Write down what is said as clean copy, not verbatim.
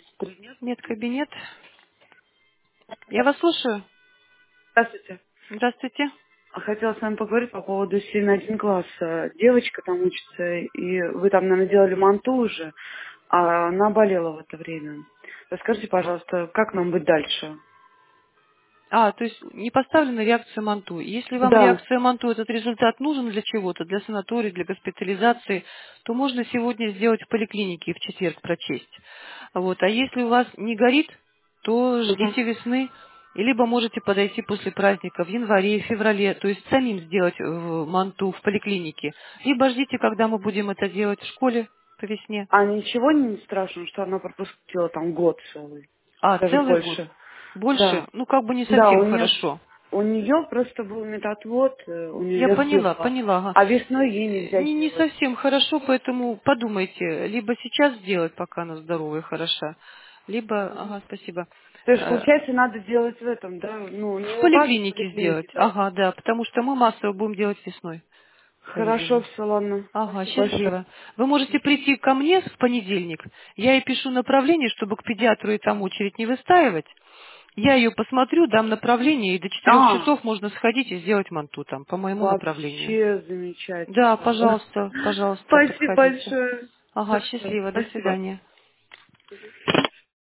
Привет. Медкабинет. Я вас слушаю. Здравствуйте. Здравствуйте. Хотела с вами поговорить по поводу 7-1 класса. Девочка там учится, и вы там, наверное, делали манту уже, а она болела в это время. Расскажите, пожалуйста, как нам быть дальше? То есть не поставлена реакция МАНТУ. Если вам Да. реакция МАНТУ, этот результат нужен для чего-то, для санатория, для госпитализации, то можно сегодня сделать в поликлинике и в четверг прочесть. Вот. А если у вас не горит, то Мгм. ждите весны, и либо можете подойти после праздника в январе, феврале, то есть самим сделать МАНТУ в поликлинике. Либо ждите, когда мы будем это делать в школе по весне. А ничего не страшно, что она пропустила там год целый? Даже Целый год. больше. Больше? Да. Ну, как бы не Да, совсем хорошо. у нее просто был медотвод, у нее Я вес поняла, бегала, поняла. Ага. а весной ей нельзя Не делать. совсем хорошо, поэтому подумайте, либо сейчас сделать, пока она здоровая и хороша, либо, спасибо, То есть, э, получается, надо делать в этом, да? Ну, не в у вас, в поликлинике сделать. поликлинике, да. Ага, да, потому что мы массово будем делать весной, Хорошо, по-видимому. все, ладно. Ага, Спасибо большое. счастливо. Вы можете прийти ко мне в понедельник. Я ей пишу направление, чтобы к педиатру и там очередь не выстаивать. Я ее посмотрю, дам направление, и до 4 часов можно сходить и сделать манту там, по моему направлению. Вообще Да, замечательно. пожалуйста, пожалуйста, Спасибо подходите. большое. Ага, Хорошо, счастливо, до спасибо. свидания.